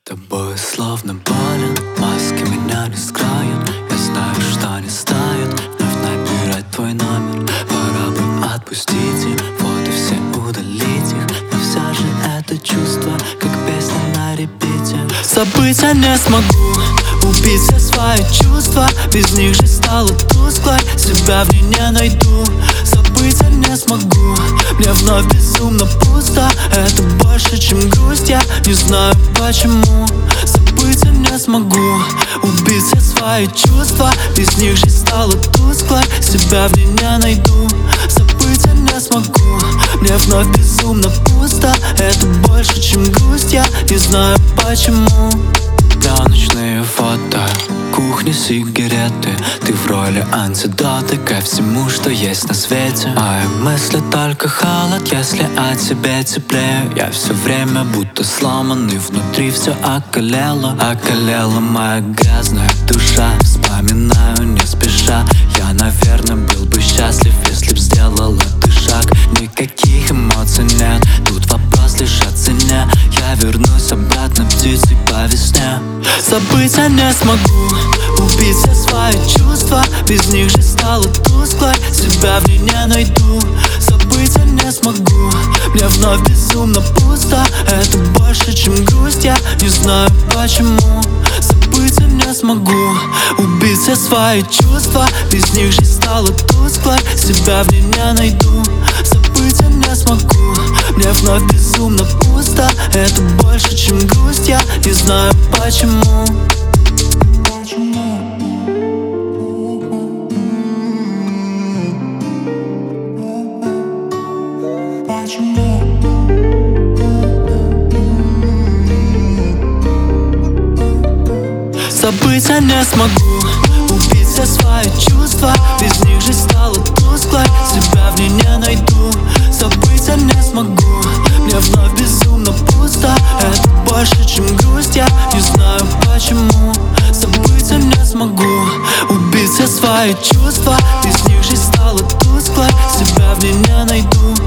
Тобой словно болен, маски меня не скроют. Я знаю, что не стоит вновь набирать твой номер. Пора бы отпустить их, вот и все удалить их. Но все же это чувство, как песня на репите. Забыть я не смогу, убить все свои чувства. Без них жизнь стала тусклой, себя в ней не найду. Забыть я не смогу, мне вновь безумно пусто. Это больше, чем грусть, я не знаю почему. Забыть я не смогу, убить все свои чувства. Без них жизнь стала тусклой, себя в ней не найду. Забыть я не смогу, мне вновь безумно пусто. Это больше, чем грусть, я не знаю почему. Пленочные фото, кухни, сигареты. Ты в роли антидота ко всему, что есть на свете. Мои мысли только холод, если о тебе теплее. Я все время будто сломанный, внутри все околело. Околела моя грязная душа, вспоминаю не спеша. Я, наверное, был бы счастлив, если б сделала ты шаг. Никаких эмоций нет, тут вопрос лишь о цене. Я вернусь обратно птицей по весне. Забыть я не смогу, убить все свои чувства. Без них жизнь стала тусклой, себя в ней не найду. Забыть я не смогу, мне вновь безумно пусто. Это больше, чем грусть, я не знаю почему. Забыть я не смогу, убить все свои чувства. Без них жизнь стала тусклой, себя в ней не найду. Забыть я не смогу, мне вновь безумно пусто. Это больше, чем грусть, я не знаю почему. Забыть я не смогу, убить все свои чувства. Без них жизнь стала тусклой, себя в ней не найду. Забыть я не смогу, мне вновь безумно пусто. Это больше, чем грусть, я не знаю почему. Забыть я не смогу, убить все свои чувства. Без них жизнь стала тусклой, себя в ней не найду.